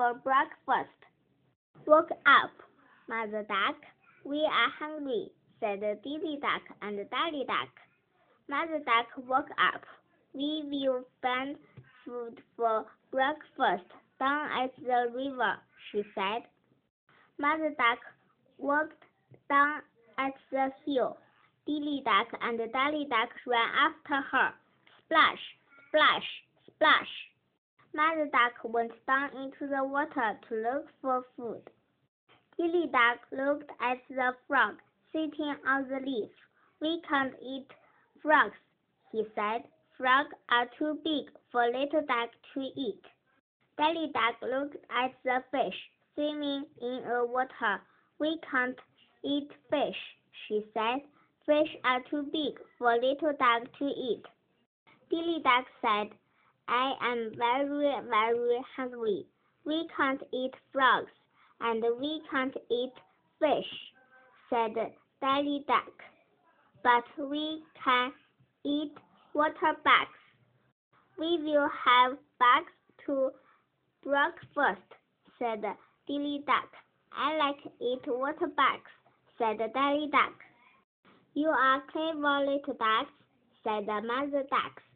for breakfast. Woke up, Mother Duck. We are hungry, said Dilly Duck and Daddy Duck. Mother Duck woke up. We will find food for breakfast down at the river, she said. Mother Duck walked down at the hill. Dilly Duck and Daddy Duck ran after her. Splash, splash, splash. Mother Duck went down into the water to look for food. Dilly Duck looked at the frog sitting on the leaf. We can't eat frogs, he said. Frogs are too big for little duck to eat. Daddy Duck looked at the fish swimming in the water. We can't eat fish, she said. Fish are too big for little duck to eat. Dilly Duck said, I am very, very hungry. We can't eat frogs, and we can't eat fish, said Daddy Duck. But we can eat water bugs. We will have bugs to breakfast, said Dilly Duck. I like eat water bugs, said Daddy Duck. You are clever little ducks, said the Mother Duck.